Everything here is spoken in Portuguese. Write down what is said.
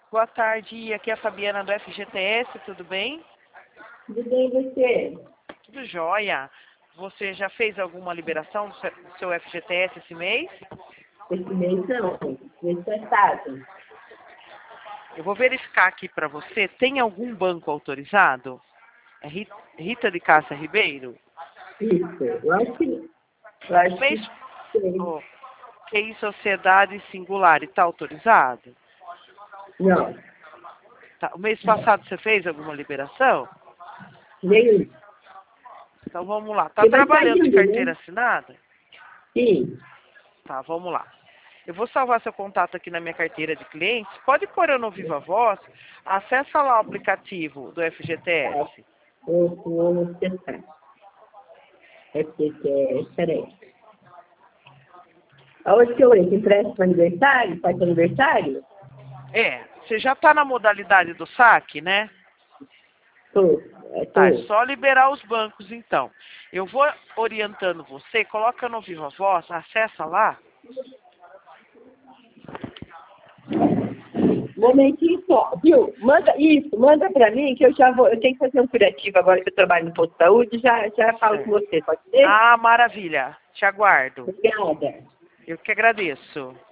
Boa tarde, aqui é a Fabiana do FGTS, tudo bem? Tudo bem, e você? Tudo jóia. Você já fez alguma liberação do seu FGTS esse mês? Esse mês não, mês passado. Eu vou verificar aqui para você, tem algum banco autorizado? É Rita de Cássia Ribeiro? Isso, eu acho que O mês, tem. oh, QI Sociedade Singular, está autorizado? Não, Tá. O mês passado você fez alguma liberação? nenhum. Então vamos lá. Está Você vai trabalhando de saindo, carteira né? assinada? Sim. Tá, vamos lá. Eu vou salvar seu contato aqui na minha carteira de clientes. Pode pôr eu no Viva Voz. Acessa lá o aplicativo do Tá. FGTS. Vamos testar. É porque, peraí. Aonde que eu entro? Empréstimo aniversário? Faz aniversário? É, você já está na modalidade do saque, né? Tô, Tá, é tô. só liberar os bancos então. Eu vou orientando você, coloca no Viva Voz, acessa lá. Momentinho só, viu? Manda isso, manda pra mim que eu já vou. Eu tenho que fazer um curativo agora que eu trabalho no posto de saúde, já falo com Certo. você, pode ser? Ah, maravilha. Te aguardo. Obrigada. Eu que agradeço.